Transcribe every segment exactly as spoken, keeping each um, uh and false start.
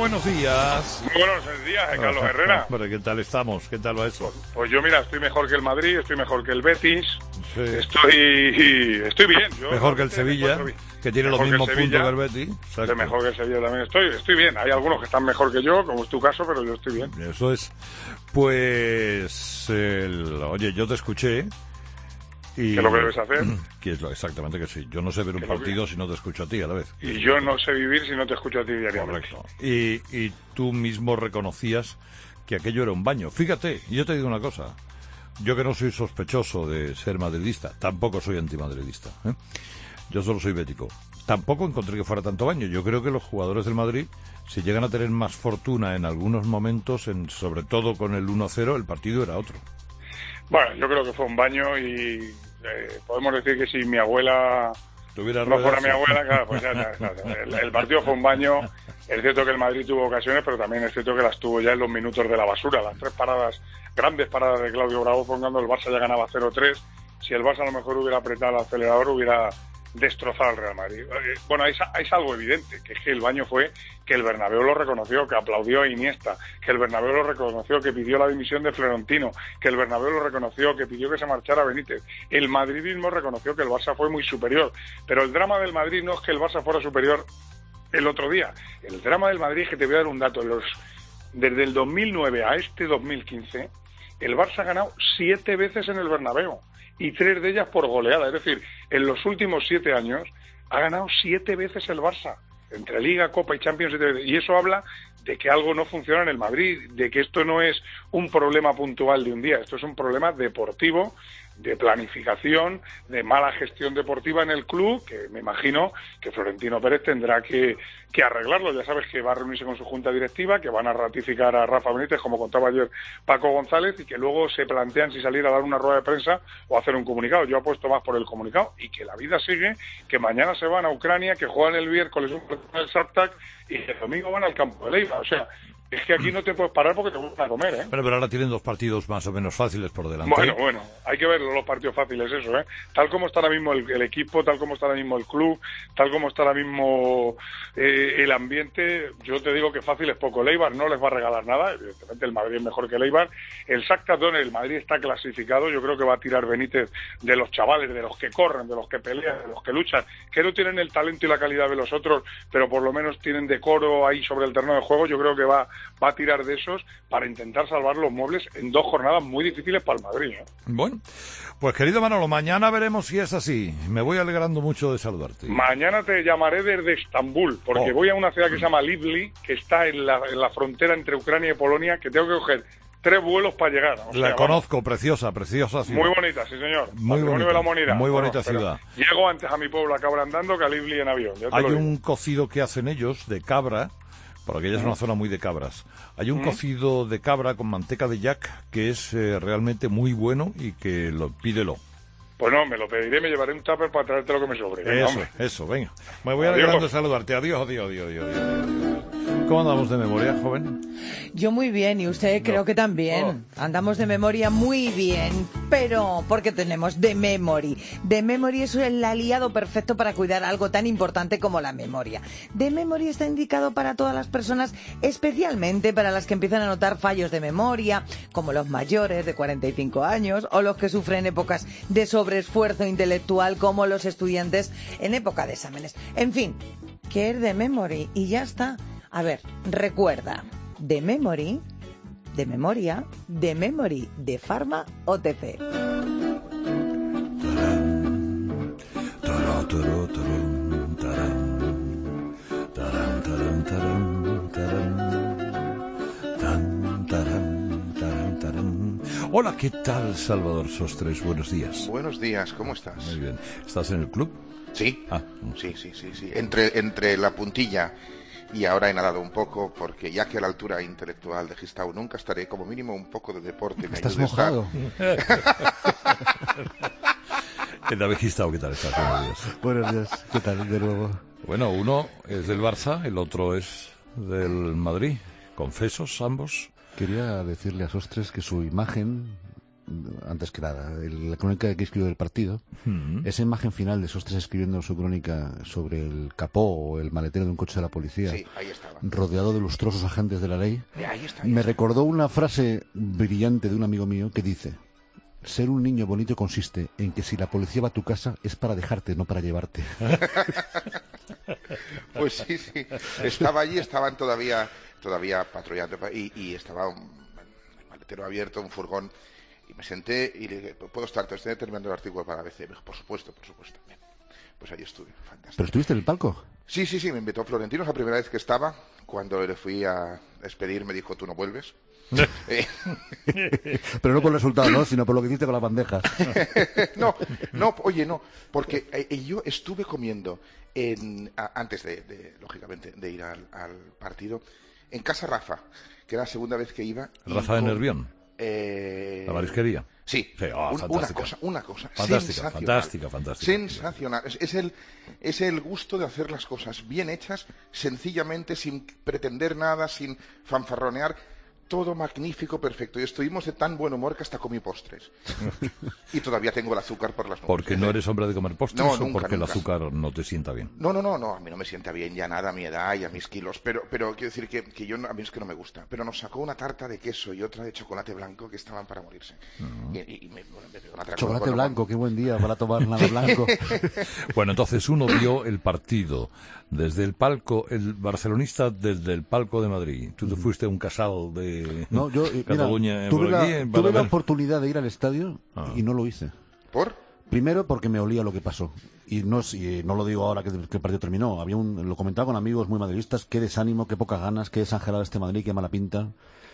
buenos días. Muy buenos días, eh, Carlos Herrera. Bueno, ¿qué tal estamos? ¿Qué tal va eso? Pues, pues yo, mira, estoy mejor que el Madrid, estoy mejor que el Betis, Sí. estoy estoy bien. Yo Mejor que el Sevilla, que tiene los mismos puntos que el Betis. De mejor que el Sevilla también estoy, estoy bien. Hay algunos que están mejor que yo, como es tu caso, pero yo estoy bien. Eso es. Pues, el, oye, yo te escuché. Y, ¿Qué es lo que debes hacer? Que es lo, exactamente que sí. Yo no sé ver un partido que... si no te escucho a ti a la vez. Y yo no sé vivir si no te escucho a ti diariamente. Correcto. Y, y tú mismo reconocías que aquello era un baño. Fíjate, yo te digo una cosa. Yo que no soy sospechoso de ser madridista, tampoco soy antimadridista, ¿eh? Yo solo soy bético. Tampoco encontré que fuera tanto baño. Yo creo que los jugadores del Madrid, si llegan a tener más fortuna en algunos momentos, en, sobre todo con el uno cero, el partido era otro. Bueno, yo creo que fue un baño y eh, podemos decir que si mi abuela ¿Tuviera no fuera ruedas? mi abuela, claro, pues ya, ya, ya, el, el partido fue un baño. Es cierto que el Madrid tuvo ocasiones, pero también es cierto que las tuvo ya en los minutos de la basura. Las tres paradas, grandes paradas de Claudio Bravo, cuando el Barça ya ganaba cero tres. Si el Barça a lo mejor hubiera apretado el acelerador, hubiera destrozado al Real Madrid. Bueno, hay, hay algo evidente, que es que el baño fue que el Bernabéu lo reconoció, que aplaudió a Iniesta, que el Bernabéu lo reconoció, que pidió la dimisión de Florentino, que el Bernabéu lo reconoció, que pidió que se marchara Benítez. El madridismo reconoció que el Barça fue muy superior, pero el drama del Madrid no es que el Barça fuera superior el otro día. El drama del Madrid es que te voy a dar un dato. Los, desde el dos mil nueve a este dos mil quince, el Barça ha ganado siete veces en el Bernabéu y tres de ellas por goleada. Es decir, en los últimos siete años ha ganado siete veces el Barça, entre Liga, Copa y Champions, siete veces. Y eso habla de que algo no funciona en el Madrid, de que esto no es un problema puntual de un día, esto es un problema deportivo, de planificación, de mala gestión deportiva en el club, que me imagino que Florentino Pérez tendrá que, que arreglarlo. Ya sabes que va a reunirse con su junta directiva, que van a ratificar a Rafa Benítez, como contaba ayer Paco González, y que luego se plantean si salir a dar una rueda de prensa o hacer un comunicado. Yo apuesto más por el comunicado, y que la vida sigue, que mañana se van a Ucrania, que juegan el miércoles un partido del Shakhtar y el domingo van al campo de Leiva. O sea, es que aquí no te puedes parar porque te gusta comer, ¿eh? Pero, pero ahora tienen dos partidos más o menos fáciles por delante. Bueno, bueno, hay que ver los partidos fáciles, eso, ¿eh? Tal como está ahora mismo el, el equipo, tal como está ahora mismo el club, tal como está ahora mismo eh, el ambiente, yo te digo que fácil es poco. El Eibar no les va a regalar nada, evidentemente el Madrid es mejor que el Eibar. El Shakhtar Donetsk, el Madrid está clasificado, yo creo que va a tirar Benítez de los chavales, de los que corren, de los que pelean, de los que luchan, que no tienen el talento y la calidad de los otros, pero por lo menos tienen decoro ahí sobre el terreno de juego. Yo creo que va, va a tirar de esos para intentar salvar los muebles en dos jornadas muy difíciles para el Madrid, ¿eh? Bueno, pues querido Manolo, mañana veremos si es así. Me voy alegrando mucho de saludarte. Mañana te llamaré desde Estambul, porque oh. voy a una ciudad que se llama Livli, que está en la, en la frontera entre Ucrania y Polonia, que tengo que coger tres vuelos para llegar. O la sea, conozco, vamos. Preciosa, preciosa ciudad. Muy bonita, sí señor. Muy bonita, de la humanidad. muy bonita bueno, ciudad. Llego antes a mi pueblo, acabo andando, que a Livli en avión. Hay un cocido que hacen ellos de cabra, porque ella es una zona muy de cabras. Hay un ¿Mm? cocido de cabra con manteca de yak que es eh, realmente muy bueno y que lo pídelo. Pues no, me lo pediré, me llevaré un tupper para traerte lo que me sobre. Venga, eso, hombre. eso, venga. Me voy alegrando de saludarte. Adiós, adiós, adiós, adiós, adiós. ¿Cómo andamos de memoria, joven? Yo muy bien, y usted creo no. que también. Oh. Andamos de memoria muy bien, pero porque tenemos The Memory. The Memory es el aliado perfecto para cuidar algo tan importante como la memoria. The Memory está indicado para todas las personas, especialmente para las que empiezan a notar fallos de memoria, como los mayores de cuarenta y cinco años, o los que sufren épocas de sobreesfuerzo intelectual, como los estudiantes en época de exámenes. En fin, que es The Memory y ya está. A ver, recuerda, The Memory, de memoria, The Memory, de Pharma O T C. Hola, ¿qué tal, Salvador Sostres? Buenos días. Buenos días, ¿cómo estás? Muy bien. ¿Estás en el club? Sí, ah. sí, sí, sí, sí. Entre, entre la puntilla y ahora he nadado un poco, porque ya que a la altura intelectual de Gistau nunca estaré, como mínimo un poco de deporte me ¿Estás ayuda mojado? A estar. David Gistau, ¿qué tal estás? Buenos días. Buenos días, ¿qué tal? De nuevo. Bueno, uno es del Barça, el otro es del Madrid. Confesos, ambos. Quería decirle a Sostres que su imagen antes que nada, el- la crónica que escribió del partido, Mm. esa imagen final de esos tres escribiendo su crónica sobre el capó o el maletero de un coche de la policía, Sí, ahí estaba. rodeado de lustrosos agentes de la ley, Eh, Ahí está. ahí me está. recordó una frase brillante de un amigo mío que dice: ser un niño bonito consiste en que si la policía va a tu casa es para dejarte, no para llevarte. Pues sí, sí. Estaba allí, estaban todavía todavía patrullando y, y estaba un el maletero abierto, un furgón, y me senté y le dije, ¿puedo estar? Te estoy terminando el artículo para A B C. Me dijo, por supuesto, por supuesto. Bien. Pues ahí estuve, fantástico. ¿Pero estuviste en el palco? Sí, sí, sí, me invitó Florentino, es la primera vez que estaba. Cuando le fui a despedir me dijo, tú no vuelves. Eh, Pero no por el resultado, ¿no? Sino por lo que hiciste con la bandeja. no, no, oye, no, porque eh, yo estuve comiendo en, a- antes de, de, lógicamente, de ir al, al partido, en Casa Rafa, que era la segunda vez que iba. y Rafa de con- Nervión, eh, la marisquería. Sí, Sí, oh, un- una fantástica. cosa, una cosa Fantástica, sensacional. fantástica, fantástica. Sensacional. Es, es el, es el gusto de hacer las cosas bien hechas, sencillamente, sin pretender nada, sin fanfarronear. Todo magnífico, perfecto. Y estuvimos de tan buen humor que hasta comí postres. Y todavía tengo el azúcar por las nubes. ¿Porque no eres hombre de comer postres No, o nunca, porque nunca. el azúcar no te sienta bien? No, no, no, no, a mí no me sienta bien ya nada a mi edad y a mis kilos, pero, pero quiero decir que, que yo, no- a mí es que no me gusta. Pero nos sacó una tarta de queso y otra de chocolate blanco que estaban para morirse. Y, y- y me, bueno, me pegó una atraco Chocolate con- blanco, qué buen día para tomar nada blanco. Bueno, entonces uno vio el partido desde el palco, el barcelonista desde el palco de Madrid. Tú te fuiste a un casal de No, yo, eh, mira, Cataluña tuve, por la, aquí, para tuve la ver. oportunidad de ir al estadio Ah. y no lo hice. ¿Por? Primero porque me olía lo que pasó. Y no, es- y no lo digo ahora que, que el partido terminó. Había un, lo comentaba con amigos muy madridistas, qué desánimo, qué pocas ganas, qué desangelado este Madrid, qué mala pinta.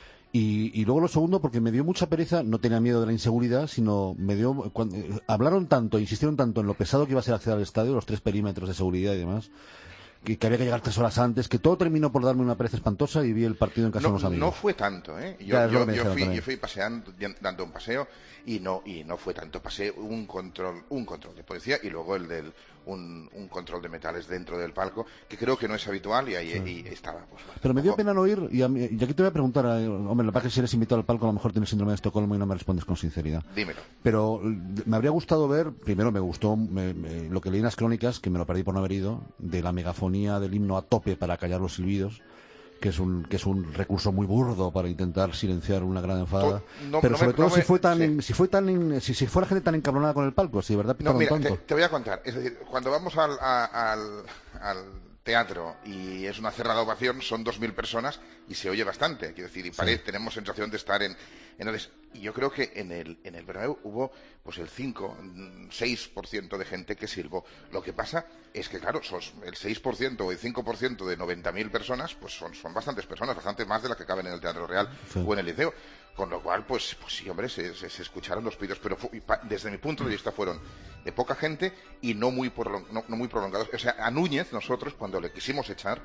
Y, y luego lo segundo porque me dio mucha pereza, no tenía miedo de la inseguridad, sino me dio... Cuando, eh, hablaron tanto, insistieron tanto en lo pesado que iba a ser acceder al estadio, los tres perímetros de seguridad y demás, que, que había que llegar tres horas antes, que todo terminó por darme una pereza espantosa y vi el partido en casa de No, unos amigos. no fue tanto, ¿eh? Yo, Ya, es lo yo, que me yo dijeron fui, también. yo fui paseando, dando un paseo y no y no fue tanto. Pasé un control un control de policía y luego el del un, un control de metales dentro del palco, que creo que no es habitual y ahí y estaba. Pues, bueno, Pero me dio ojo. pena no ir, y, a mí- y aquí te voy a preguntar, eh, hombre, la verdad que si eres invitado al palco a lo mejor tienes síndrome de Estocolmo y no me respondes con sinceridad. Dímelo. Pero eh, me habría gustado ver, primero me gustó me- me- lo que leí en las crónicas, que me lo perdí por no haber ido, de la megafonía del himno a tope para callar los silbidos, que es un que es un recurso muy burdo para intentar silenciar una gran enfada. To- no- Pero no sobre me- todo no si me- fue tan sí. si fue tan si, si fue la gente tan encabronada con el palco, si de verdad No, pitaron mira, te, tanto. te voy a contar. Es decir, cuando vamos al, a- al, al teatro y es una cerrada ovación, son dos mil personas y se oye bastante. Quiero decir, y pare- tenemos sensación de estar en... Entonces, y yo creo que en el, en el Bernabéu hubo pues el cinco, seis por ciento de gente que silbó. Lo que pasa es que, claro, sos el seis por ciento o el cinco por ciento de noventa mil personas, pues son, son bastantes personas, bastante más de las que caben en el Teatro Real Sí. o en el Liceo. Con lo cual, pues, pues sí, hombre, se, se- se escucharon los pedidos, pero fu- y pa- desde mi punto de vista fueron de poca gente y no muy, prolong- no, no muy prolongados. O sea, a Núñez nosotros, cuando le quisimos echar,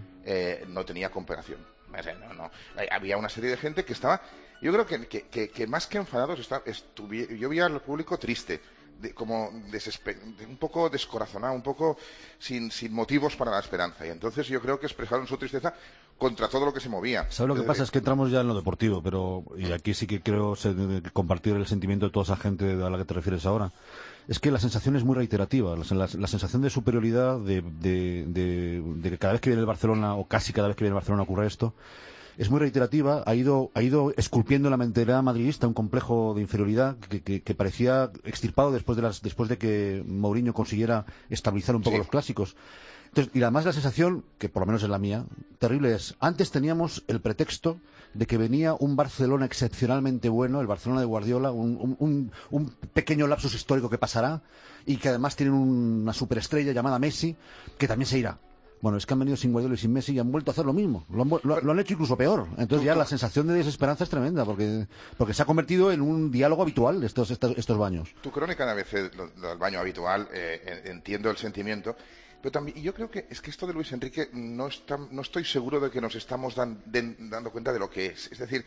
eh, no tenía comparación. O sea, no, no. Eh, Había una serie de gente que estaba, yo creo que, que, que- que más que enfadados, está, estuvi- yo vi al público triste. De, como desespe- de- un poco descorazonado, un poco sin, sin motivos para la esperanza. Y entonces yo creo que expresaron su tristeza contra todo lo que se movía. ¿Sabes lo que Eh, pasa? Es que entramos ya en lo deportivo, pero y aquí sí que creo se- de- compartir el sentimiento de toda esa gente a la que te refieres ahora. Es que la sensación es muy reiterativa, la, la- la sensación de superioridad, de, de- de- de que cada vez que viene el Barcelona, o casi cada vez que viene el Barcelona ocurre esto, es muy reiterativa, ha ido, ha ido esculpiendo en la mentalidad madridista un complejo de inferioridad que, que- que parecía extirpado después de, las, después de que Mourinho consiguiera estabilizar un poco Sí. los clásicos. Entonces, y además la sensación, que por lo menos es la mía, terrible es, antes teníamos el pretexto de que venía un Barcelona excepcionalmente bueno, el Barcelona de Guardiola, un, un- un- un pequeño lapsus histórico que pasará, y que además tienen una superestrella llamada Messi, que también se irá. Bueno, es que han venido sin Guardiola y sin Messi y han vuelto a hacer lo mismo. Lo han, vu- lo- lo han hecho incluso peor. Entonces ya la sensación de desesperanza es tremenda, porque, porque se ha convertido en un diálogo habitual estos, estos, estos baños. Tu crónica a veces, lo, lo del baño habitual, eh, en- entiendo el sentimiento, pero también y yo creo que es que esto de Luis Enrique no, está, no estoy seguro de que nos estamos dan- den- dando cuenta de lo que es. Es decir,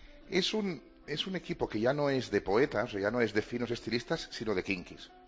es un, es un equipo que ya no es de poetas, o ya no es de finos estilistas, sino de kinkis.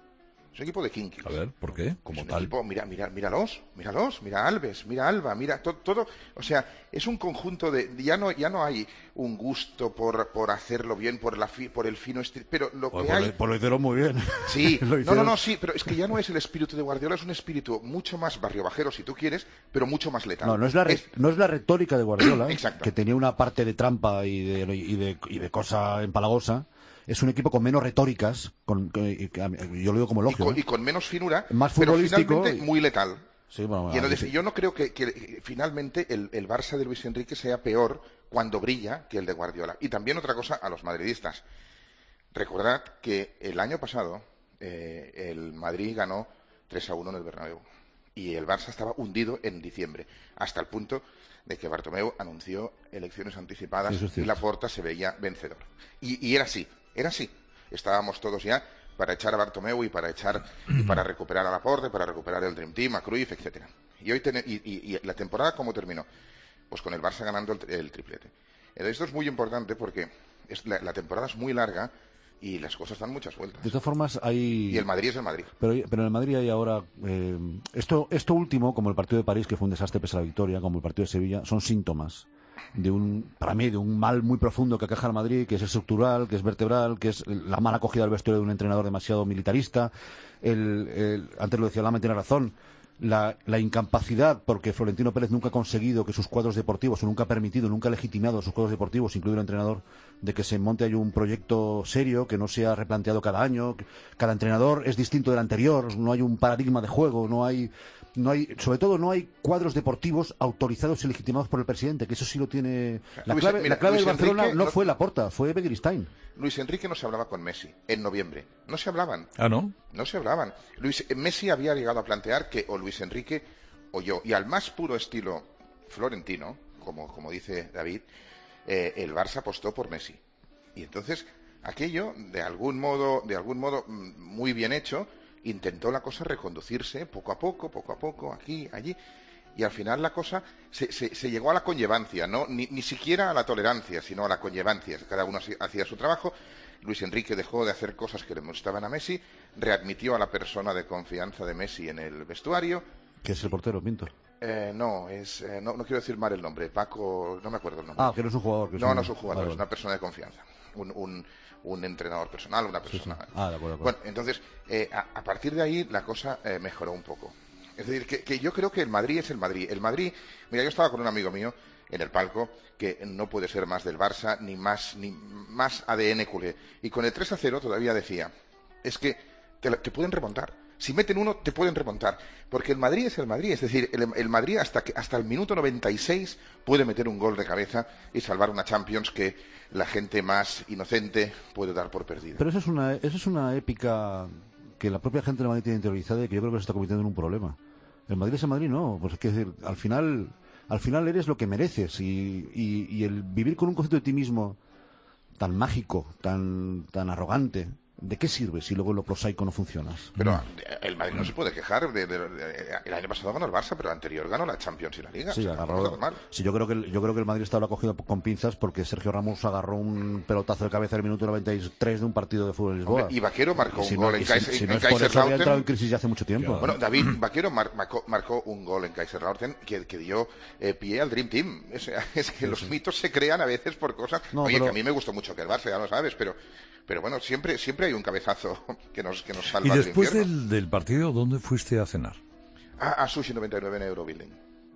Es un equipo de kinkis. A ver, ¿por qué? Como es un tal. Equipo, mira, mira, míralos, míralos, mira a Alves, mira a Alba, mira to, todo. O sea, es un conjunto de. Ya no, ya no hay un gusto por, por hacerlo bien, por, la fi, por el fino estilo. Pero lo Pues que por hay. Lo, pues lo hicieron muy bien. Sí, Lo no, hicieron... no, no, sí, pero es que ya no es el espíritu de Guardiola, es un espíritu mucho más barrio bajero, si tú quieres, pero mucho más letal. No, no es la, re, es... no es la retórica de Guardiola, Exacto. que tenía una parte de trampa y de, y de, y de cosa empalagosa. Es un equipo con menos retóricas, con, con, yo lo digo como elogio. Y con, ¿no? y con menos finura, más pero futbolístico finalmente muy letal. Sí, bueno, y entonces, sí. yo no creo que, que finalmente el, el Barça de Luis Enrique sea peor cuando brilla que el de Guardiola. Y también otra cosa a los madridistas. Recordad que el año pasado eh, el Madrid ganó tres a uno en el Bernabéu. Y el Barça estaba hundido en diciembre, hasta el punto de que Bartomeu anunció elecciones anticipadas sí, y Laporta se veía vencedor. Y, y era así, era así. Estábamos todos ya para echar a Bartomeu y para echar y para recuperar a Laporte, para recuperar el Dream Team, a Cruyff, etcétera. Y hoy ten, y, y, y la temporada ¿cómo terminó? Pues con el Barça ganando el, el triplete. Esto es muy importante porque es, la, la temporada es muy larga y las cosas dan muchas vueltas. De todas formas, hay... Y el Madrid es el Madrid. Pero, pero en el Madrid hay ahora... Eh, esto, esto último, como el partido de París, que fue un desastre pese a la victoria, como el partido de Sevilla, son síntomas de un, para mí, de un mal muy profundo que aqueja al Madrid, que es estructural, que es vertebral, que es la mala acogida del vestuario de un entrenador demasiado militarista. El, el, antes lo decía Lama, tiene razón. La, la incapacidad, porque Florentino Pérez nunca ha conseguido que sus cuadros deportivos, o nunca ha permitido, nunca ha legitimado sus cuadros deportivos, incluido el entrenador, de que se monte ahí un proyecto serio, que no sea replanteado cada año. Cada entrenador es distinto del anterior, no hay un paradigma de juego, no hay, no hay, sobre todo no hay cuadros deportivos autorizados y legitimados por el presidente, que eso sí lo tiene. La Luis, clave, mira, la clave Luis del Barcelona Enrique, no, no fue Laporta, fue Begiristain. Luis Enrique no se hablaba con Messi en noviembre. No se hablaban. Ah, ¿no? No se hablaban. Luis, Messi había llegado a plantear que o Luis Enrique o yo, y al más puro estilo florentino, como, como dice David, eh, el Barça apostó por Messi. Y entonces, aquello, de algún modo, de algún modo muy bien hecho, intentó la cosa reconducirse poco a poco, poco a poco, aquí, allí. Y al final la cosa se, se, se llegó a la conllevancia, ¿no? Ni, ni siquiera a la tolerancia, sino a la conllevancia. Cada uno hacía su trabajo. Luis Enrique dejó de hacer cosas que le gustaban a Messi, readmitió a la persona de confianza de Messi en el vestuario. ¿Qué es el portero, Pinto? Eh, no, es, eh, no, no quiero decir mal el nombre. Paco, no me acuerdo el nombre. Ah, que no es un jugador. Que es no, un... no es un jugador, vale, es una persona de confianza. Un, un, un entrenador personal, una persona. Sí, sí. Ah, de acuerdo, de acuerdo. Bueno, entonces, eh, a, a partir de ahí la cosa eh, mejoró un poco. Es decir, que, que yo creo que el Madrid es el Madrid. El Madrid, mira, yo estaba con un amigo mío en el palco que no puede ser más del Barça, ni más, ni más A D N culé. Y con el tres a cero todavía decía, es que te, te pueden remontar. Si meten uno, te pueden remontar. Porque el Madrid es el Madrid. Es decir, el, el Madrid hasta, que, hasta el minuto noventa y seis puede meter un gol de cabeza y salvar una Champions que la gente más inocente puede dar por perdida. Pero eso es una, eso es una épica que la propia gente del Madrid tiene interiorizada y que yo creo que se está convirtiendo en un problema. El Madrid es el Madrid, no. Pues es que decir, al final, al final eres lo que mereces. Y, y, y el vivir con un concepto de ti mismo tan mágico, tan, tan arrogante, ¿de qué sirve si luego en lo prosaico no funcionas? Pero el Madrid no se puede quejar. De, de, de, el año pasado ganó el Barça, pero el anterior ganó la Champions y la Liga. Sí, o sea, agarró. No Sí, yo creo que el, yo creo que el Madrid estaba cogido con pinzas porque Sergio Ramos agarró un pelotazo de cabeza en el minuto noventa y tres de un partido de fútbol en Lisboa. Hombre, y Vaquero marcó y si un no, gol en, si, Kaiser, si en no es por eso, había Kaiserslautern. entrado en crisis ya hace mucho tiempo. Bueno, David Vaquero mar, marcó, marcó un gol en Kaiserslautern que, que dio eh, pie al Dream Team. O sea, es que sí, los sí. mitos se crean a veces por cosas. No, Oye, pero... que a mí me gustó mucho que el Barça, ya lo sabes, pero, pero bueno, siempre, siempre hay un cabezazo que nos, que nos salva. Y después del, del partido, ¿dónde fuiste a cenar? A, a Sushi noventa y nueve en Eurobuilding.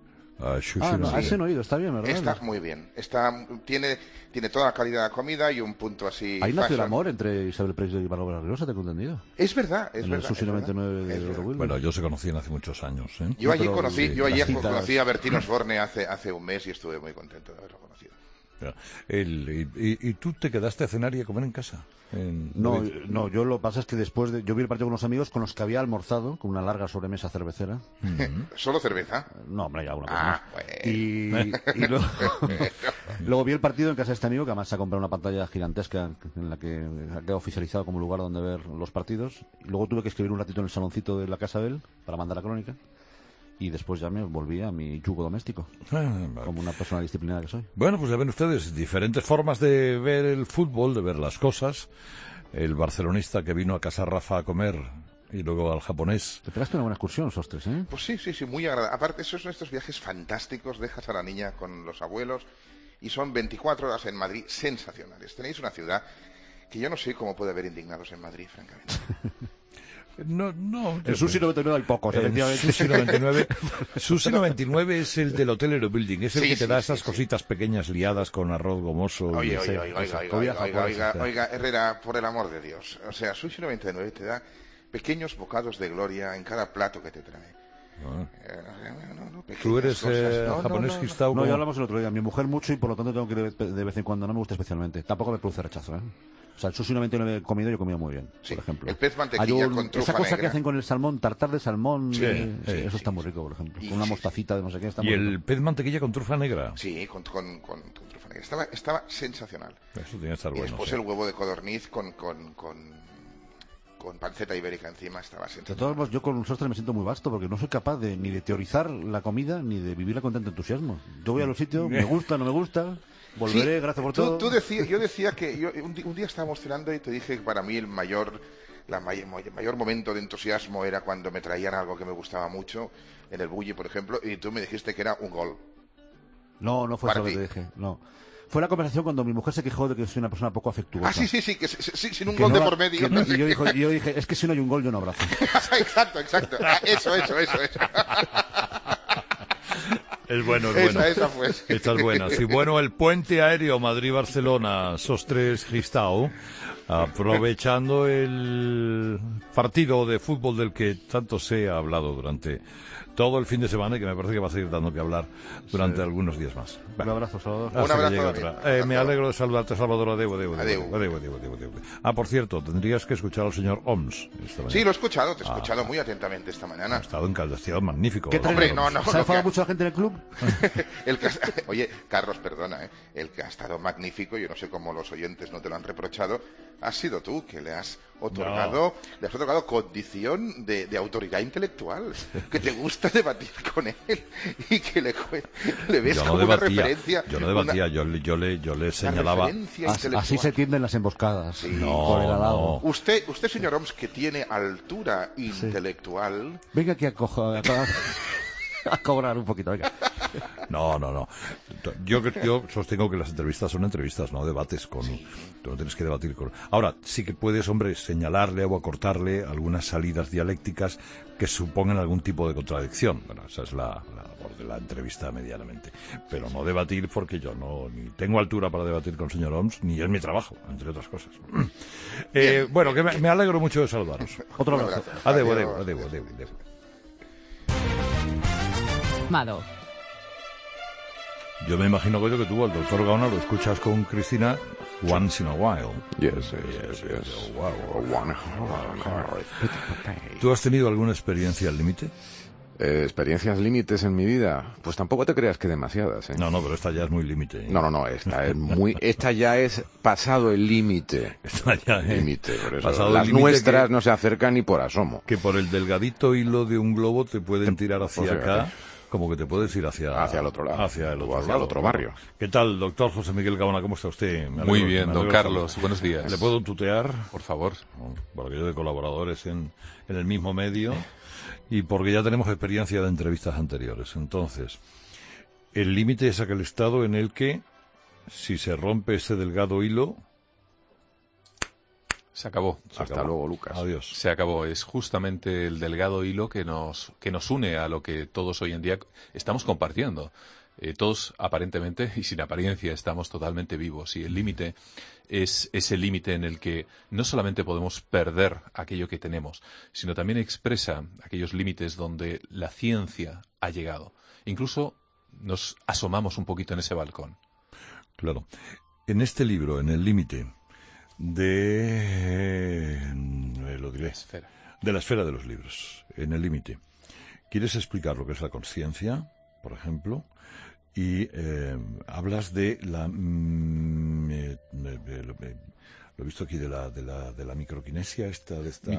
A Sushi ah, no, a ese no he ido, está bien, ¿verdad? Está muy bien. Está, tiene, tiene toda la calidad de la comida y un punto así. Ahí nació el amor entre Isabel Preis y Bárbara Riosa, tengo entendido. Es verdad, es en verdad. El Sushi noventa y nueve de Eurobuilding. Bueno, yo se conocían hace muchos años. ¿eh? Yo allí, no, conocí, sí, yo allí citas... conocí a Bertín Osborne hace, hace un mes y estuve muy contento de haberlo conocido. El, y, y tú te quedaste a cenar y a comer en casa? En... No, no, yo lo que pasa es que después de, yo vi el partido con unos amigos con los que había almorzado, con una larga sobremesa cervecera. Mm-hmm. ¿Solo cerveza? No, hombre, ya una cosa ah, más. Bueno. Y, y luego, luego vi el partido en casa de este amigo, que además se ha comprado una pantalla gigantesca en la que ha quedado oficializado como lugar donde ver los partidos. Y luego tuve que escribir un ratito en el saloncito de la casa de él para mandar la crónica. Y después ya me volví a mi yugo doméstico, ah, vale. como una persona disciplinada que soy. Bueno, pues ya ven ustedes, diferentes formas de ver el fútbol, de ver las cosas. El barcelonista que vino a Casa Rafa a comer y luego al japonés. Te pegaste una buena excursión, Sostres, ¿eh? Pues sí, sí, sí, muy agradable. Aparte, esos son estos viajes fantásticos, dejas a la niña con los abuelos y son veinticuatro horas en Madrid sensacionales. Tenéis una ciudad que yo no sé cómo puede haber indignados en Madrid, francamente. No, no. En Susi noventa y nueve hay pocos, efectivamente. Susi noventa y nueve, Susi noventa y nueve es el del Hotel Aerobuilding, es el Sí, que te sí, da sí, esas sí. cositas pequeñas liadas con arroz gomoso. y Oye, ese- oye, oiga, esa oiga, comida oiga, oiga, japonesa. oiga, oiga, Herrera, por el amor de Dios. O sea, Sushi noventa y nueve te da pequeños bocados de gloria en cada plato que te trae. Ah. Eh, no, no, no, pequeñas ¿Tú eres cosas. eh, No, no, japonés, no, no. Gistao? No, como- ya hablamos el otro día. Mi mujer mucho y por lo tanto tengo que ir de, de vez en cuando. No me gusta especialmente. Tampoco me produce rechazo, ¿eh? O sea, el sushi noventa y nueve he comido, yo he comido muy bien, Sí, por ejemplo. el pez mantequilla Hay un- con trufa Esa cosa que negra. hacen con el salmón, tartar de salmón, Sí, eh, sí, eh, eso sí, está muy sí. rico, por ejemplo. Y Con una sí, mostacita de no sé qué, está Y muy el rico. pez mantequilla con trufa negra. Sí, con, con, con, con trufa negra. Estaba, estaba sensacional. Eso tiene que estar Y bueno. después sí. el huevo de codorniz con, con, con, con panceta ibérica encima estaba De sensacional. todos modos, yo con un sostre me siento muy vasto porque no soy capaz de ni de teorizar la comida ni de vivirla con tanto entusiasmo. Yo voy a los sitios, me gusta, no me gusta, volveré, Sí, gracias por tú, todo. tú decía- yo decía que yo, un, di- un día estábamos cenando y te dije que para mí el mayor, la may- may- mayor momento de entusiasmo era cuando me traían algo que me gustaba mucho, en el bulli, por ejemplo, y tú me dijiste que era un gol. No, no fue Para eso que ti. te dije, no. Fue la conversación cuando mi mujer se quejó de que soy una persona poco afectuosa. Ah, sí, sí, sí, que s- s- sin un Que gol no de la- por medio. que no- y yo, dijo- y yo dije, es que si no hay un gol yo no abrazo. exacto, exacto. Ah, eso, eso, eso, eso. Es bueno, es Esa, bueno. esa fue. Esta es buena. Sí, bueno, el puente aéreo Madrid-Barcelona, Sostres Gistao, aprovechando el partido de fútbol del que tanto se ha hablado durante todo el fin de semana y que me parece que va a seguir dando que hablar durante Sí. algunos días más. Un abrazo, Salvador. Hasta Un abrazo, que llegue David. otra. Un Eh, me abrazo. alegro de saludarte, Salvador. Adeu, adeu, adeu, Adeu. adeu, adeu, adeu, adeu. Ah, por cierto, tendrías que escuchar al señor Oms esta mañana. Sí, lo he escuchado, te he Ah. escuchado muy atentamente esta Ha mañana. estado encaldecido, magnífico. ¿Qué tal? Hombre, no, no, ¿Se ha no, enfadado que- mucho la gente en el club? El que ha- Oye, Carlos, perdona, ¿eh? El que ha estado magnífico, yo no sé cómo los oyentes no te lo han reprochado, has sido tú que le has otorgado, le has otorgado condición de, de autoridad intelectual, que te gusta debatir con él y que le, jue- le ves Yo no como una debatía, referencia. yo no debatía, yo, le- yo le, yo le una señalaba. referencia Así, intelectual. así se tienden las emboscadas. Sí. No, Por el halago. no. Usted, usted, señor Oms, que tiene altura intelectual, Venga aquí a, cojo- a, a cobrar un poquito, venga. No, no, no. Yo, yo sostengo que las entrevistas son entrevistas, no debates con... Tú no tienes que debatir con... Ahora, sí que puedes, hombre, señalarle o acortarle algunas salidas dialécticas que supongan algún tipo de contradicción. Bueno, esa es la, la labor de la entrevista medianamente. Pero no debatir porque yo no ni tengo altura para debatir con el señor Oms, ni es mi trabajo, entre otras cosas. Eh, bueno, que me, me alegro mucho de saludaros. Otro Un abrazo. abrazo. Adeu, Adiós. adeu, adeu, adeu, adeu. Mado. Yo me imagino, Goyo, que tú al doctor Gaona lo escuchas con Cristina once in a while. Yes, yes, yes, yes. Wow. One. ¿Tú has tenido alguna experiencia al límite? Eh, experiencias límites en mi vida, pues tampoco te creas que demasiadas, ¿eh? No, no, pero esta ya es muy límite. ¿eh? No, no, no, esta es muy, esta ya es pasado el límite. Esta ya es Límite, por eso. pasado el Las límite nuestras que- no se acercan ni por asomo. que por el delgadito hilo de un globo te pueden tirar hacia o sea, acá, como que te puedes ir hacia... Hacia el otro lado. Hacia el O otro, hacia lado. el otro barrio. ¿Qué tal, doctor José Miguel Gaona? ¿Cómo está usted? Me Muy alegro- bien, me don alegro Carlos. de Buenos días. ¿Le puedo tutear? Por favor. Bueno, por aquello de colaboradores en, en el mismo medio y porque ya tenemos experiencia de entrevistas anteriores. Entonces, el límite es aquel estado en el que, si se rompe ese delgado hilo, Se acabó. se Hasta acabó. luego, Lucas. Adiós. Se acabó. Es justamente el delgado hilo que nos, que nos une a lo que todos hoy en día estamos compartiendo. Eh, todos, aparentemente, y sin apariencia, estamos totalmente vivos. Y el límite es ese límite en el que no solamente podemos perder aquello que tenemos, sino también expresa aquellos límites donde la ciencia ha llegado. Incluso nos asomamos un poquito en ese balcón. Claro. En este libro, en el límite de... eh, lo diré. Esfera. De la esfera de los libros, en el límite. ¿Quieres explicar lo que es la conciencia, por ejemplo? Y eh, hablas de la... mm, eh, eh, eh, lo, eh, lo he visto aquí de la, de la, de la microquinesia, esta, de esta...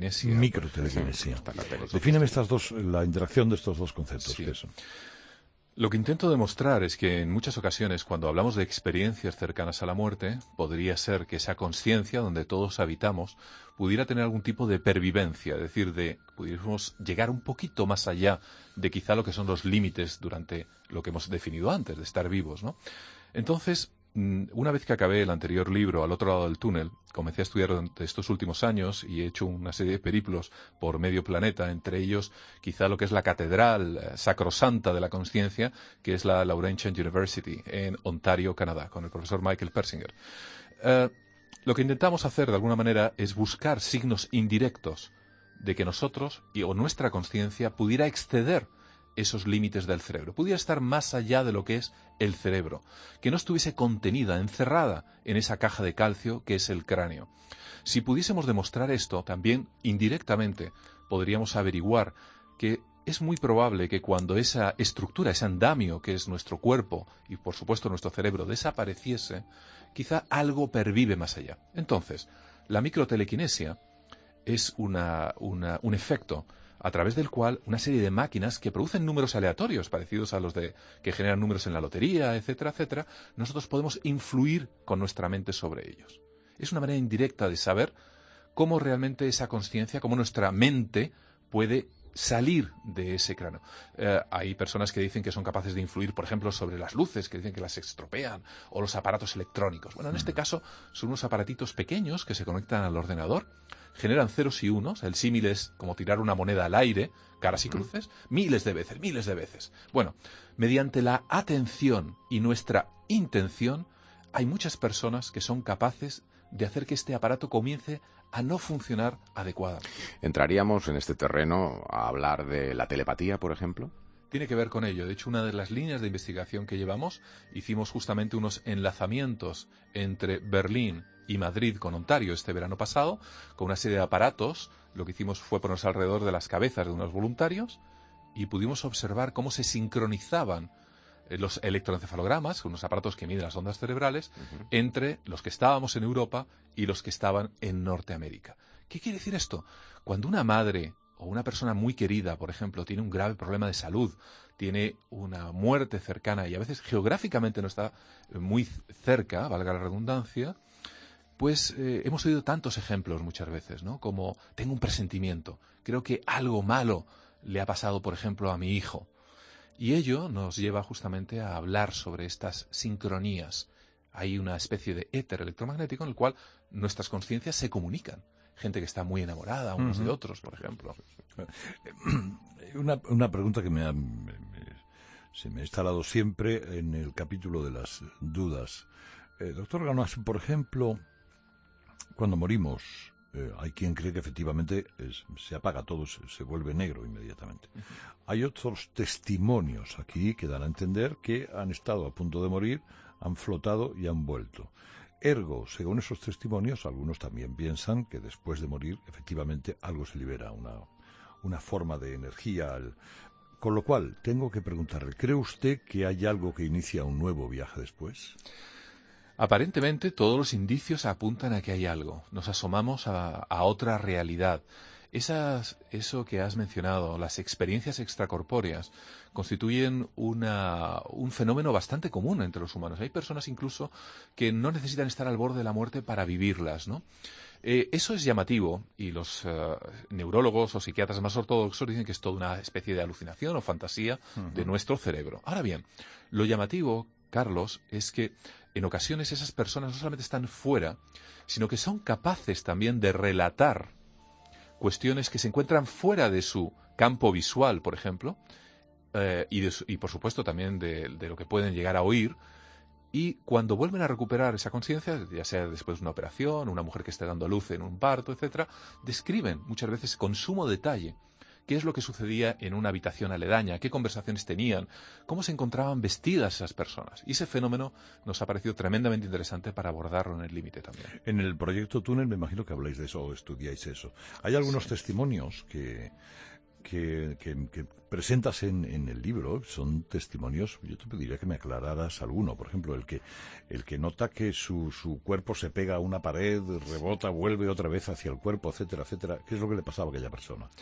Microtelequinesia. Microtelequinesia. Está la tele. Defíneme estas dos, la interacción de estos dos conceptos. Sí. ¿Qué es? Lo que intento demostrar es que en muchas ocasiones, cuando hablamos de experiencias cercanas a la muerte, podría ser que esa conciencia donde todos habitamos pudiera tener algún tipo de pervivencia, es decir, de pudiéramos llegar un poquito más allá de quizá lo que son los límites durante lo que hemos definido antes, de estar vivos, ¿no? Entonces, una vez que acabé el anterior libro, Al otro lado del túnel, comencé a estudiar durante estos últimos años y he hecho una serie de periplos por medio planeta, entre ellos quizá lo que es la catedral eh, sacrosanta de la conciencia, que es la Laurentian University en Ontario, Canadá, con el profesor Michael Persinger. Eh, lo que intentamos hacer de alguna manera es buscar signos indirectos de que nosotros y, o nuestra conciencia pudiera exceder esos límites del cerebro, pudiera estar más allá de lo que es el cerebro, que no estuviese contenida, encerrada en esa caja de calcio que es el cráneo. Si pudiésemos demostrar esto, también indirectamente podríamos averiguar que es muy probable que cuando esa estructura, ese andamio que es nuestro cuerpo y por supuesto nuestro cerebro desapareciese, quizá algo pervive más allá. Entonces, la microtelequinesia es una, una, un efecto a través del cual una serie de máquinas que producen números aleatorios, parecidos a los de que generan números en la lotería, etcétera, etcétera, nosotros podemos influir con nuestra mente sobre ellos. Es una manera indirecta de saber cómo realmente esa conciencia, cómo nuestra mente puede salir de ese cráneo. Eh, hay personas que dicen que son capaces de influir, por ejemplo, sobre las luces, que dicen que las estropean, o los aparatos electrónicos. Bueno, en este caso son unos aparatitos pequeños que se conectan al ordenador, generan ceros y unos, el símil es como tirar una moneda al aire, caras y cruces, miles de veces, miles de veces. Bueno, mediante la atención y nuestra intención, hay muchas personas que son capaces de hacer que este aparato comience a no funcionar adecuadamente. ¿Entraríamos en este terreno a hablar de la telepatía, por ejemplo? Tiene que ver con ello. De hecho, una de las líneas de investigación que llevamos, hicimos justamente unos enlazamientos entre Berlín y Madrid con Ontario este verano pasado, con una serie de aparatos. Lo que hicimos fue ponernos alrededor de las cabezas de unos voluntarios y pudimos observar cómo se sincronizaban los electroencefalogramas, unos aparatos que miden las ondas cerebrales, uh-huh. entre los que estábamos en Europa y los que estaban en Norteamérica. ¿Qué quiere decir esto? Cuando una madre o una persona muy querida, por ejemplo, tiene un grave problema de salud, tiene una muerte cercana y a veces geográficamente no está muy cerca, valga la redundancia, pues eh, hemos oído tantos ejemplos muchas veces, ¿no? Como tengo un presentimiento, creo que algo malo le ha pasado, por ejemplo, a mi hijo. Y ello nos lleva justamente a hablar sobre estas sincronías. Hay una especie de éter electromagnético en el cual nuestras conciencias se comunican. Gente que está muy enamorada unos uh-huh. de otros, por ejemplo. Una, una pregunta que me ha, me, se me ha instalado siempre en el capítulo de las dudas. Eh, doctor Ganuas, por ejemplo, cuando morimos, eh, hay quien cree que efectivamente es, se apaga todo, se, se vuelve negro inmediatamente. Uh-huh. Hay otros testimonios aquí que dan a entender que han estado a punto de morir, han flotado y han vuelto. Ergo, según esos testimonios, algunos también piensan que después de morir, efectivamente, algo se libera, una, una forma de energía. Con lo cual, tengo que preguntarle, ¿cree usted que hay algo que inicia un nuevo viaje después? Aparentemente, todos los indicios apuntan a que hay algo. Nos asomamos a, a otra realidad. Esas, eso que has mencionado, las experiencias extracorpóreas, constituyen una, un fenómeno bastante común entre los humanos. Hay personas incluso que no necesitan estar al borde de la muerte para vivirlas, ¿no? Eh, eso es llamativo y los uh, neurólogos o psiquiatras más ortodoxos dicen que es toda una especie de alucinación o fantasía uh-huh. de nuestro cerebro. Ahora bien, lo llamativo, Carlos, es que en ocasiones esas personas no solamente están fuera, sino que son capaces también de relatar cuestiones que se encuentran fuera de su campo visual, por ejemplo, eh, y, de su, y por supuesto también de, de lo que pueden llegar a oír, y cuando vuelven a recuperar esa conciencia, ya sea después de una operación, una mujer que esté dando a luz en un parto, etcétera, describen muchas veces con sumo detalle qué es lo que sucedía en una habitación aledaña, qué conversaciones tenían, cómo se encontraban vestidas esas personas. Y ese fenómeno nos ha parecido tremendamente interesante para abordarlo en el límite también. En el proyecto Túnel me imagino que habláis de eso o estudiáis eso. Hay algunos sí. testimonios que, que, que, que presentas en, en el libro, son testimonios, yo te pediría que me aclararas alguno. Por ejemplo, el que, el que nota que su, su cuerpo se pega a una pared, rebota, vuelve otra vez hacia el cuerpo, etcétera, etcétera. ¿Qué es lo que le pasaba a aquella persona?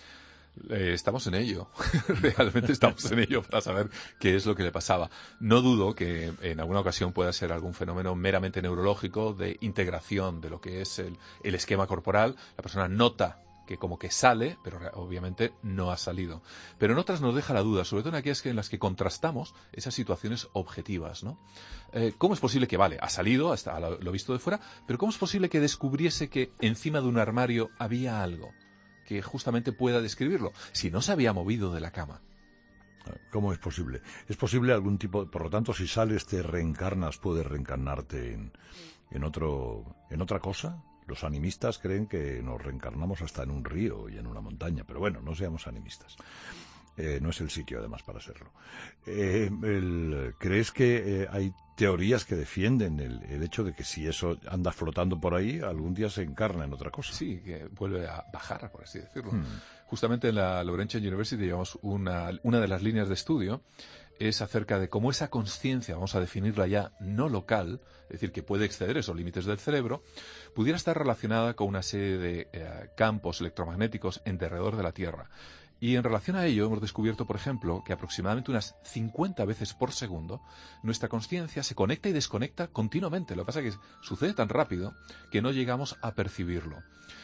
Eh, estamos en ello, realmente estamos en ello para saber qué es lo que le pasaba. No dudo que en alguna ocasión pueda ser algún fenómeno meramente neurológico de integración de lo que es el, el esquema corporal. La persona nota que como que sale, pero obviamente no ha salido. Pero en otras nos deja la duda, sobre todo en aquellas que, en las que contrastamos esas situaciones objetivas, ¿no? Eh, ¿Cómo es posible que, vale, ha salido, hasta lo, lo visto de fuera, pero cómo es posible que descubriese que encima de un armario había algo que justamente pueda describirlo, si no se había movido de la cama? ¿Cómo es posible? Es posible algún tipo, por lo tanto, si sales te reencarnas, puedes reencarnarte en, en otro, en otra cosa. Los animistas creen que nos reencarnamos hasta en un río y en una montaña, pero bueno, no seamos animistas. Eh, no es el sitio, además, para serlo. Eh, el, ¿Crees que eh, hay teorías que defienden el, el hecho de que si eso anda flotando por ahí, algún día se encarna en otra cosa? Sí, que vuelve a bajar, por así decirlo. Hmm. Justamente en la Laurentian University llevamos una, una de las líneas de estudio es acerca de cómo esa conciencia, vamos a definirla ya, no local, es decir, que puede exceder esos límites del cerebro, pudiera estar relacionada con una serie de eh, campos electromagnéticos en derredor de la Tierra. Y en relación a ello hemos descubierto, por ejemplo, que aproximadamente unas cincuenta veces por segundo nuestra consciencia se conecta y desconecta continuamente. Lo que pasa es que sucede tan rápido que no llegamos a percibirlo.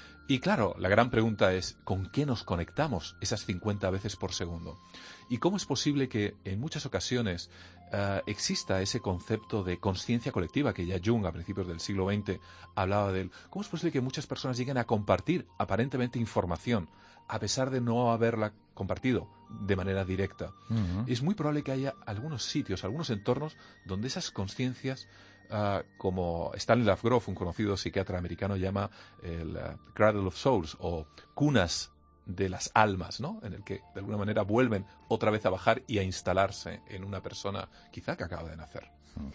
Y claro, la gran pregunta es, ¿con qué nos conectamos esas cincuenta veces por segundo? ¿Y cómo es posible que en muchas ocasiones uh, exista ese concepto de conciencia colectiva que ya Jung a principios del siglo veinte hablaba de él? ¿Cómo es posible que muchas personas lleguen a compartir aparentemente información a pesar de no haberla compartido de manera directa? Uh-huh. Es muy probable que haya algunos sitios, algunos entornos donde esas conciencias, Uh, como Stanley Lovegrove, un conocido psiquiatra americano, llama el uh, Cradle of Souls, o cunas de las almas, ¿no? En el que de alguna manera vuelven otra vez a bajar y a instalarse en una persona quizá que acaba de nacer.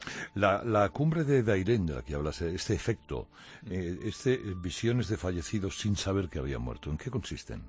La, la cumbre de Dairen, de la que hablas, este efecto, eh, este visiones de fallecidos sin saber que habían muerto, ¿en qué consisten?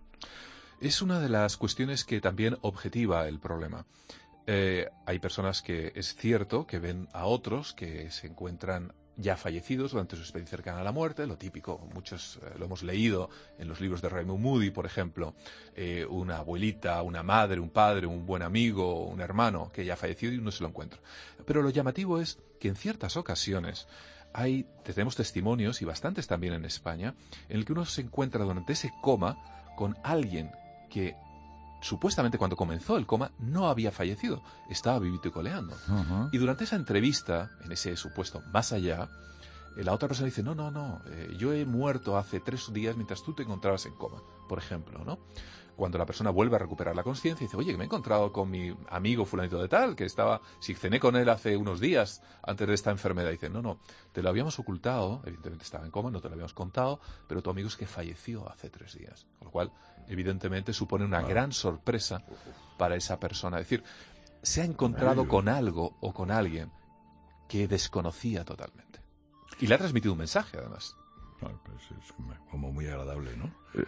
Es una de las cuestiones que también objetiva el problema. Eh, hay personas que es cierto que ven a otros que se encuentran ya fallecidos durante su experiencia cercana a la muerte, lo típico, muchos eh, lo hemos leído en los libros de Raymond Moody, por ejemplo, eh, una abuelita, una madre, un padre, un buen amigo, un hermano que ya ha fallecido y uno se lo encuentra. Pero lo llamativo es que en ciertas ocasiones hay, tenemos testimonios, y bastantes también en España, en el que uno se encuentra durante ese coma con alguien que supuestamente cuando comenzó el coma no había fallecido, estaba vivito y coleando. Uh-huh. Y durante esa entrevista, en ese supuesto más allá, la otra persona dice, no, no, no, eh, yo he muerto hace tres días mientras tú te encontrabas en coma, por ejemplo, ¿no? Cuando la persona vuelve a recuperar la conciencia, dice, oye, que me he encontrado con mi amigo fulanito de tal, que estaba, si cené con él hace unos días antes de esta enfermedad. Dice, no, no, te lo habíamos ocultado, evidentemente estaba en coma, no te lo habíamos contado, pero tu amigo es que falleció hace tres días. Con lo cual, evidentemente, supone una gran sorpresa para esa persona. Es decir, se ha encontrado con algo o con alguien que desconocía totalmente. Y le ha transmitido un mensaje, además. Pues es como muy agradable, ¿no?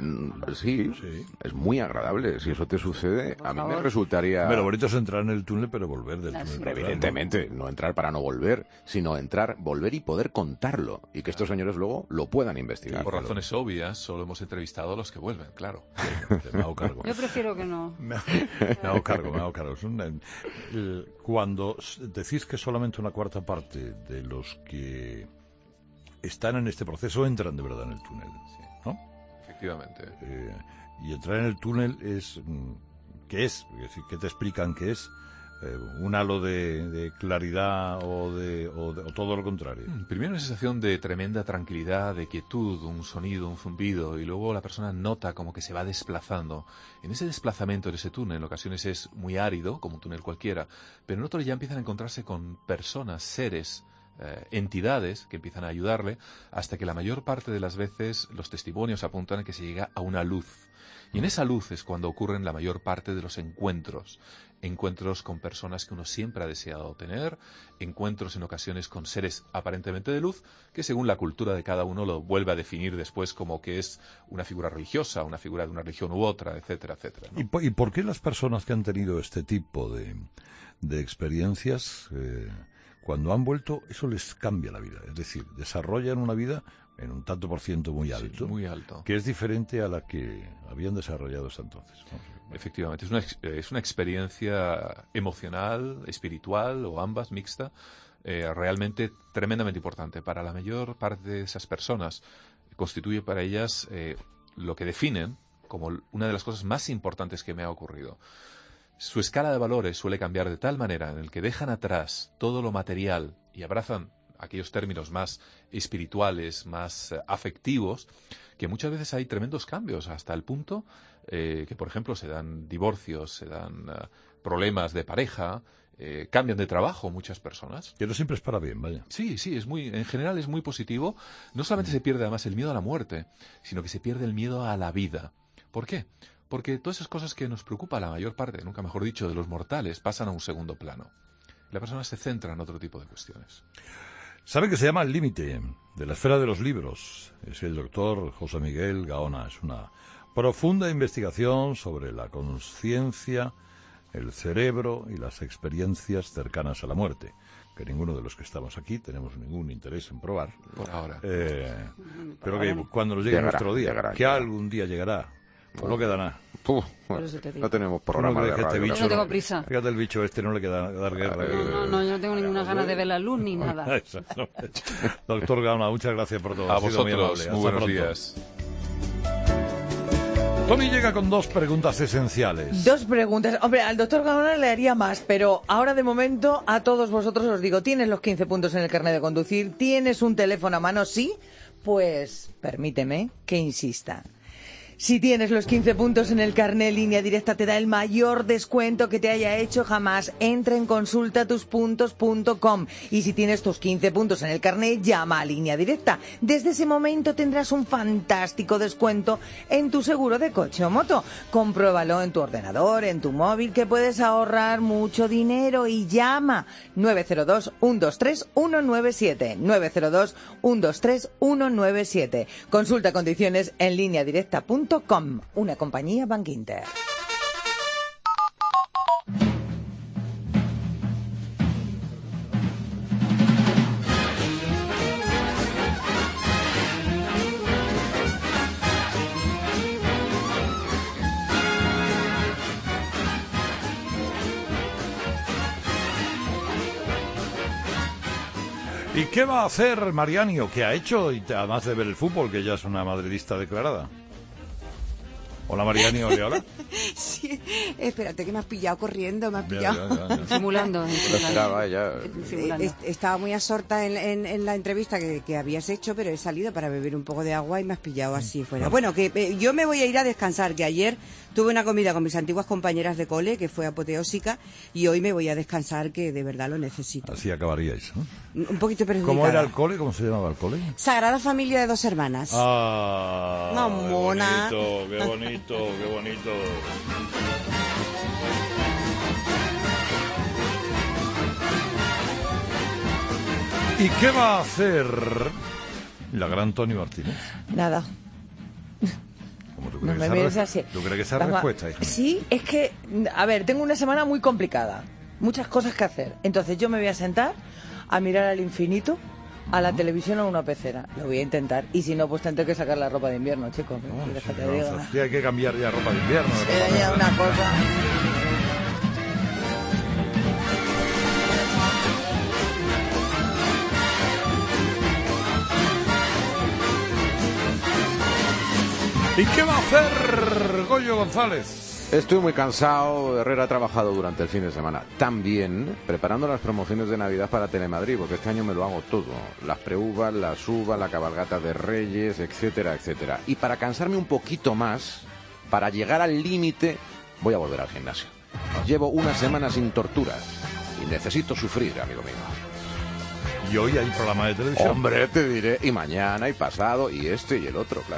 Sí, sí, es muy agradable. Si eso te sucede, a mí me resultaría... Pero lo bonito es entrar en el túnel, pero volver del túnel. Pero evidentemente, no entrar para no volver, sino entrar, volver y poder contarlo. Y que estos señores luego lo puedan investigar. Sí, por razones obvias, solo hemos entrevistado a los que vuelven, claro. Sí, me hago cargo. Yo prefiero que no. Me, me hago cargo, me hago cargo. Es una, el, cuando decís que solamente una cuarta parte de los que están en este proceso entran de verdad en el túnel, ¿no? Efectivamente. Eh, y entrar en el túnel es... ¿Qué es? ¿Qué te explican qué es? Eh, ¿Un halo de, de claridad o, de, o, de, o todo lo contrario? Primero una sensación de tremenda tranquilidad, de quietud, un sonido, un zumbido, y luego la persona nota como que se va desplazando. En ese desplazamiento, en ese túnel, en ocasiones es muy árido, como un túnel cualquiera, pero en otros ya empiezan a encontrarse con personas, seres, Eh, entidades que empiezan a ayudarle, hasta que la mayor parte de las veces los testimonios apuntan a que se llega a una luz. Y en esa luz es cuando ocurren la mayor parte de los encuentros. Encuentros con personas que uno siempre ha deseado tener, encuentros en ocasiones con seres aparentemente de luz, que según la cultura de cada uno lo vuelve a definir después como que es una figura religiosa, una figura de una religión u otra, etcétera, etcétera, ¿no? ¿Y, por, ¿Y por qué las personas que han tenido este tipo de, de experiencias... Eh, cuando han vuelto, eso les cambia la vida. Es decir, desarrollan una vida en un tanto por ciento muy alto, sí, muy alto, que es diferente a la que habían desarrollado hasta entonces. Efectivamente, es una, es una experiencia emocional, espiritual o ambas, mixta, eh, realmente tremendamente importante. Para la mayor parte de esas personas constituye para ellas eh, lo que definen como una de las cosas más importantes que me ha ocurrido. Su escala de valores suele cambiar de tal manera en el que dejan atrás todo lo material y abrazan aquellos términos más espirituales, más eh, afectivos, que muchas veces hay tremendos cambios, hasta el punto eh, que, por ejemplo, se dan divorcios, se dan uh, problemas de pareja, eh, cambian de trabajo muchas personas. Que no siempre es para bien, vaya. Sí, sí, es muy, en general es muy positivo. No solamente se pierde además el miedo a la muerte, sino que se pierde el miedo a la vida. ¿Por qué? Porque todas esas cosas que nos preocupa a la mayor parte, nunca mejor dicho, de los mortales, pasan a un segundo plano. La persona se centra en otro tipo de cuestiones. ¿Saben que se llama El Límite? De la esfera de los libros. Es el doctor José Miguel Gaona. Es una profunda investigación sobre la conciencia, el cerebro y las experiencias cercanas a la muerte, que ninguno de los que estamos aquí tenemos ningún interés en probar. Por ahora. Eh, pero que cuando nos llegue llegará, nuestro día, llegará, que llegará. algún día llegará, pues no queda nada. Uf, bueno, no tenemos programa No de crees que este radio. bicho, no tengo prisa. Fíjate, el bicho este no le queda dar guerra. No, no, no, yo no tengo ninguna ganas de ver la luz ni nada. Exacto. Doctor Gaona, muchas gracias por todo. A Ha sido muy vosotros, amable. muy Hasta buenos pronto. días. Tony llega con dos preguntas esenciales. Dos preguntas. Hombre, al doctor Gaona le haría más, pero ahora de momento a todos vosotros os digo, ¿tienes los quince puntos en el carnet de conducir? ¿Tienes un teléfono a mano? ¿Sí? Pues permíteme que insista. Si tienes los quince puntos en el carnet, Línea Directa te da el mayor descuento que te haya hecho jamás. Entra en consulta tus puntos punto com y si tienes tus quince puntos en el carnet, llama a Línea Directa. Desde ese momento tendrás un fantástico descuento en tu seguro de coche o moto. Compruébalo en tu ordenador, en tu móvil, que puedes ahorrar mucho dinero, y llama nueve cero dos, uno dos tres, uno nueve siete, nueve cero dos, uno dos tres, uno nueve siete. Consulta condiciones en línea directa punto com, una compañía Bankinter. ¿Y qué va a hacer Mariani o qué ha hecho, y además de ver el fútbol, que ya es una madridista declarada? Hola Mariani, hola, hola. Sí, espérate que me has pillado corriendo, me has Ya, pillado. ya, ya, ya. Simulando. Lo esperaba ella. Simulando. Eh, est- Estaba muy absorta en, en- en la entrevista que, que habías hecho, pero he salido para beber un poco de agua y me has pillado así fuera. Bueno, que eh, yo me voy a ir a descansar, que ayer tuve una comida con mis antiguas compañeras de cole, que fue apoteósica, y hoy me voy a descansar, que de verdad lo necesito. Así acabaríais, ¿no? Un poquito perjudicada. ¿Cómo era el cole? ¿Cómo se llamaba el cole? Sagrada Familia de Dos Hermanas. Ah, Mamona. qué bonito, qué bonito, qué bonito. ¿Y qué va a hacer la gran Tony Martínez? Nada. ¿Cómo tú No crees me esa mires re- así. ¿Tú crees que esa Vamos a- respuesta, hija? Sí, es que, a ver, tengo una semana muy complicada. Muchas cosas que hacer. Entonces yo me voy a sentar a mirar al infinito, a la televisión o a una pecera. Lo voy a intentar. Y si no, pues tendré que sacar la ropa de invierno, chicos. No, ¿Quieres sí, que te no, diga? o sea, sí, hay que cambiar ya ropa de invierno. de ropa Era de- ya una cosa. ¿Y qué va a hacer Goyo González? Estoy muy cansado. Herrera ha trabajado durante el fin de semana. También preparando las promociones de Navidad para Telemadrid, porque este año me lo hago todo. Las preuvas, las uvas, la cabalgata de Reyes, etcétera, etcétera. Y para cansarme un poquito más, para llegar al límite, voy a volver al gimnasio. Llevo una semana sin torturas y necesito sufrir, amigo mío. Y hoy hay programa de televisión. Hombre, te diré. Y mañana, y pasado, y este y el otro, claro.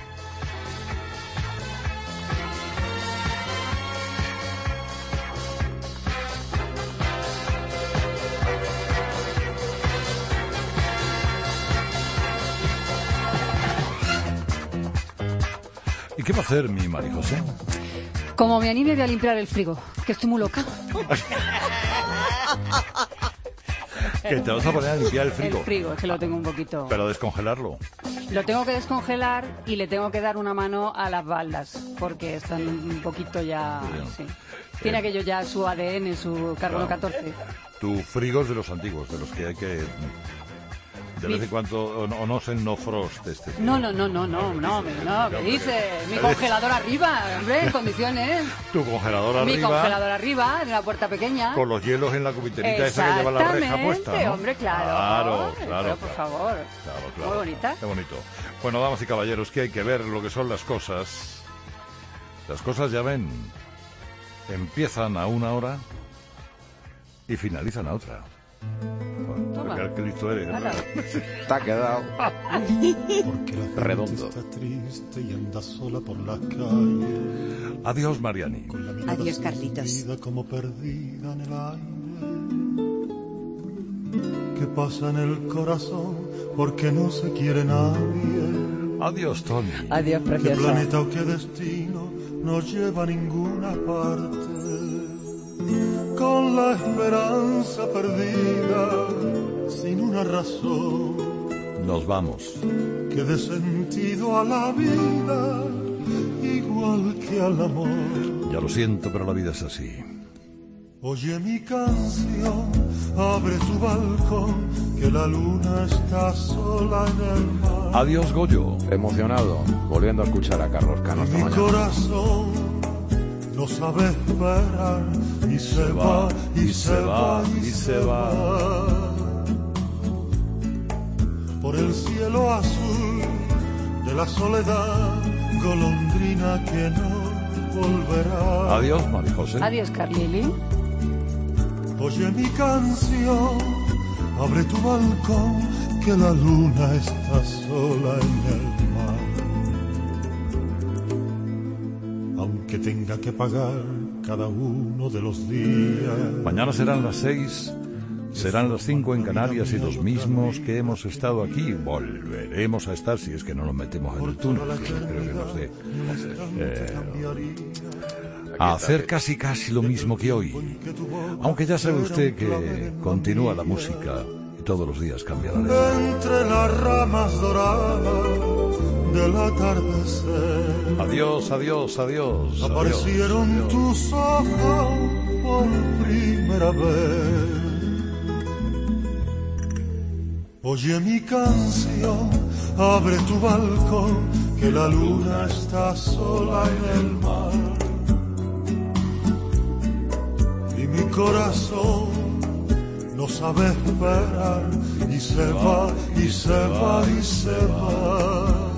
¿Y qué va a hacer mi Mari José? Como me anime, voy a limpiar el frigo, que estoy muy loca. Que te vas a poner a limpiar el frigo. El frigo, es que lo tengo un poquito... Pero descongelarlo. Lo tengo que descongelar y le tengo que dar una mano a las baldas, porque están un poquito ya... Sí. Tiene Eh. aquello ya su A D N, su carbono Claro. catorce. Tu frigo es de los antiguos, de los que hay que... De vez en cuando, o no, o no es el no frost este. No, no, no, no, no, no, no, ¿qué dices? Mi congelador arriba, hombre, en condiciones. Tu congelador Mi arriba, congelador arriba, en la puerta pequeña. con los hielos en la cubiterita esa que lleva la reja puesta, ¿no? Hombre, claro. Claro, Pero, claro. por favor. Claro, claro. Muy bonita. Qué bonito. Bueno, damas y caballeros, que hay que ver lo que son las cosas. Las cosas, ya ven, empiezan a una hora y finalizan a otra. Joder, Toma. qué- qué listo eres. Hala. Te ha quedado Porque la gente redondo. está triste y anda sola por las calles. Adiós, Mariani. Con la mirada Adiós, Carlitos. suspendida como perdida en el aire. ¿Qué pasa en el corazón? Porque no se quiere nadie. Adiós, Tony. Adiós, ¿Qué preciosa. planeta o qué destino nos lleva a ninguna parte? Con la esperanza perdida, sin una razón Nos vamos. que dé sentido a la vida, igual que al amor. Ya lo siento, pero la vida es así. Oye mi canción, abre tu balcón, que la luna está sola en el mar. Adiós, Goyo. emocionado volviendo a escuchar a Carlos Cano esta Mi mañana. corazón no sabe esperar y se va, y se va, y se va. Por el cielo azul de la soledad, golondrina que no volverá. Adiós, María José. Adiós, Carlili. Oye mi canción, abre tu balcón, que la luna está sola en el mar. Aunque tenga que pagar cada uno de los días. Mañana serán las seis, serán las cinco en Canarias y los mismos que hemos estado aquí volveremos a estar, si es que no nos metemos en el túnel, que no creo que nos dé, eh, a hacer casi casi lo mismo que hoy. Aunque ya sabe usted que continúa la música y todos los días cambia la letra. Entre las ramas doradas del atardecer. Adiós, adiós, adiós. Aparecieron adiós, adiós. tus ojos por primera vez. Oye mi canción, abre tu balcón, que la luna está sola en el mar. Y mi corazón no sabe esperar y se va, y se va, y se va.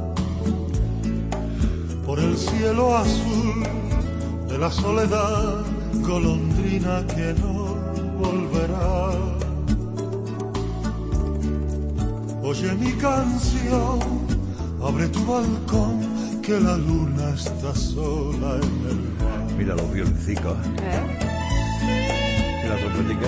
Por el cielo azul de la soledad, golondrina que no volverá. Oye mi canción, abre tu balcón, que la luna está sola en el mar. Mira los violincicos, ¿Eh? y la trompetica.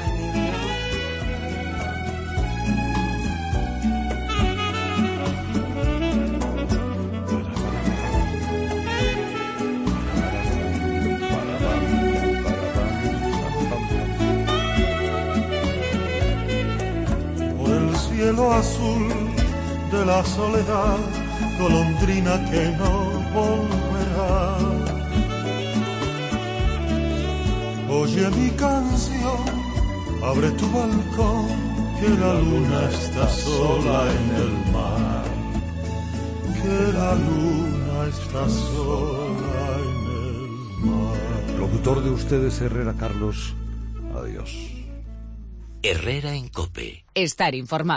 Por el cielo azul de la soledad, golondrina que no volverá. Oye mi canción, abre tu balcón, que la luna está sola en el mar. Que la luna está sola en el mar. Locutor de ustedes, Herrera Carlos. Adiós. Herrera en COPE. Estar informado.